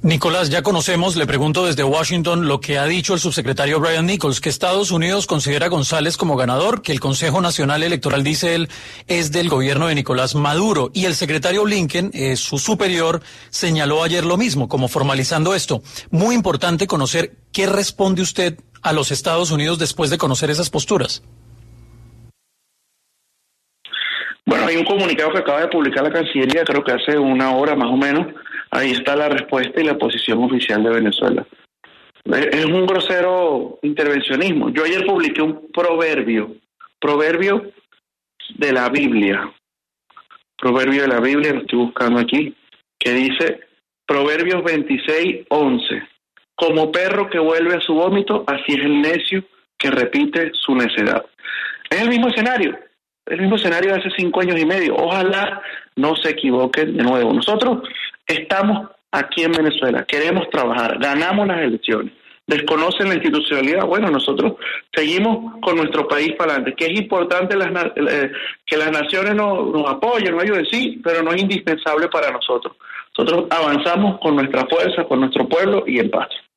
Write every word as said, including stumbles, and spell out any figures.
Nicolás, ya conocemos, le pregunto desde Washington, lo que ha dicho el subsecretario Brian Nichols, que Estados Unidos considera a González como ganador, que el Consejo Nacional Electoral, dice él, es del gobierno de Nicolás Maduro. Y el secretario Blinken, eh, su superior, señaló ayer lo mismo, como formalizando esto. Muy importante conocer qué responde usted a los Estados Unidos después de conocer esas posturas. Bueno, hay un comunicado que acaba de publicar la Cancillería, creo que hace una hora más o menos. Ahí está la respuesta y la posición oficial de Venezuela. Es un grosero intervencionismo. Yo ayer publiqué un proverbio, proverbio de la Biblia, proverbio de la Biblia, lo estoy buscando aquí, que dice, Proverbios veintiséis, once, como perro que vuelve a su vómito, así es el necio que repite su necedad. Es el mismo escenario. El mismo escenario de hace cinco años y medio. Ojalá no se equivoquen de nuevo. Nosotros estamos aquí en Venezuela, queremos trabajar, ganamos las elecciones, desconocen la institucionalidad. Bueno, nosotros seguimos con nuestro país para adelante, que es importante las, eh, que las naciones nos, nos apoyen, nos ayuden, sí, pero no es indispensable para nosotros. Nosotros avanzamos con nuestra fuerza, con nuestro pueblo y en paz.